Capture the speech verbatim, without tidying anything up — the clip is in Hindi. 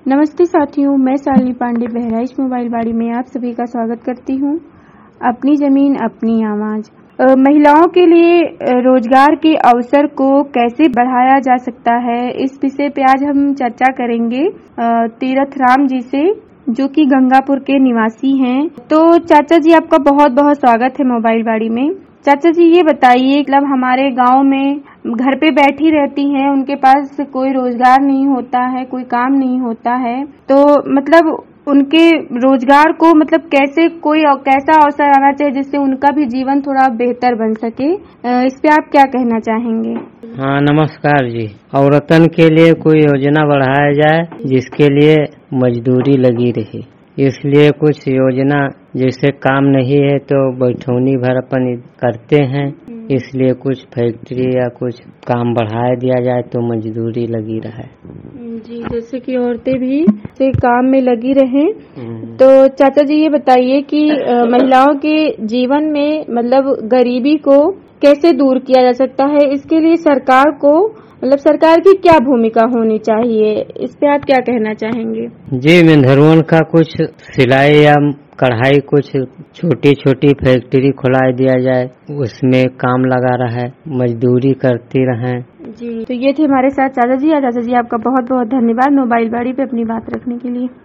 नमस्ते साथियों, मैं शालिनी पांडे बहराइच मोबाइल बाड़ी में आप सभी का स्वागत करती हूं। अपनी जमीन अपनी आवाज। महिलाओं के लिए रोजगार के अवसर को कैसे बढ़ाया जा सकता है, इस विषय पे आज हम चर्चा करेंगे तीरथ राम जी से, जो कि गंगापुर के निवासी हैं। तो चाचा जी, आपका बहुत बहुत स्वागत है मोबाइल बाड़ी में। चाचा जी, ये बताइए, मतलब हमारे गांव में घर पे बैठी रहती हैं, उनके पास कोई रोजगार नहीं होता है, कोई काम नहीं होता है, तो मतलब उनके रोजगार को मतलब कैसे कोई कैसा अवसर आना चाहिए जिससे उनका भी जीवन थोड़ा बेहतर बन सके, इस पे आप क्या कहना चाहेंगे? हाँ, नमस्कार जी। औरतन के लिए कोई योजना बढ़ाया जाए जिसके लिए मजदूरी लगी रही, इसलिए कुछ योजना, जैसे काम नहीं है तो बैठौनी भर अपन करते हैं, इसलिए कुछ फैक्ट्री या कुछ काम बढ़ा दिया जाए तो मजदूरी लगी रहे जी, जैसे कि औरतें भी से काम में लगी रहें। तो चाचा जी, ये बताइए कि महिलाओं के जीवन में मतलब गरीबी को कैसे दूर किया जा सकता है, इसके लिए सरकार को मतलब सरकार की क्या भूमिका होनी चाहिए, इस पे आप क्या कहना चाहेंगे? जी, मेंढरवन का कुछ सिलाई या कढ़ाई, कुछ छोटी छोटी फैक्ट्री खुला दिया जाए, उसमें काम लगा रहा है, मजदूरी करती रहें। जी, तो ये थे हमारे साथ चाचा जी। चाचा जी, आपका बहुत बहुत धन्यवाद मोबाइल बाड़ी पे अपनी बात रखने के लिए।